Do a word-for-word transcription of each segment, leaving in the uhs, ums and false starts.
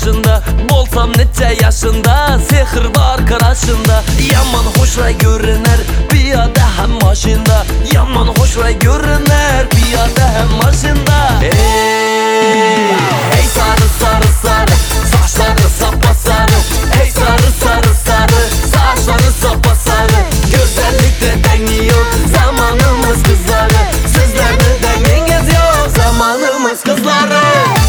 başında, bolsam neçə yaşında, sehir var qaraşında. Yaman hoşra görünər piyada hem maşında, yaman hoşra görünər piyada hem maşında. Hey, hey sarı sarı sarı, saçları sapasarı. Hey sarı sarı sarı, saçları sapasarı. Güzellikte dengi yok, zamanımız kızları. Sizlerde denginiz yok, zamanımız kızları.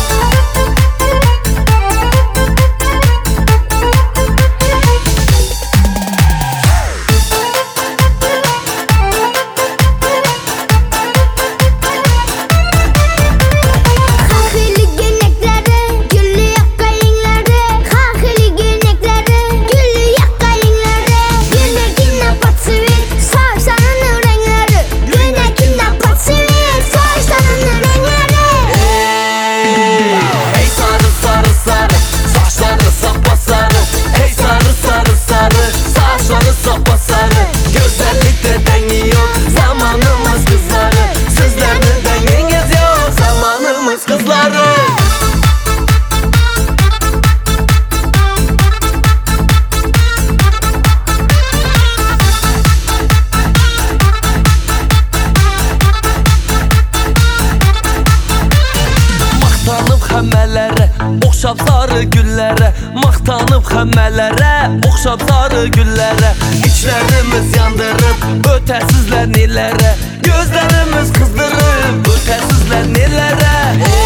Xəmmələrə, oxşab sarı güllərə, maqtanıb xəmmələrə, oxşab sarı güllərə. İçlərimiz yandırıb, ötəsizlər nelərə, gözlərimiz qızdırıb, ötəsizlər nelərə.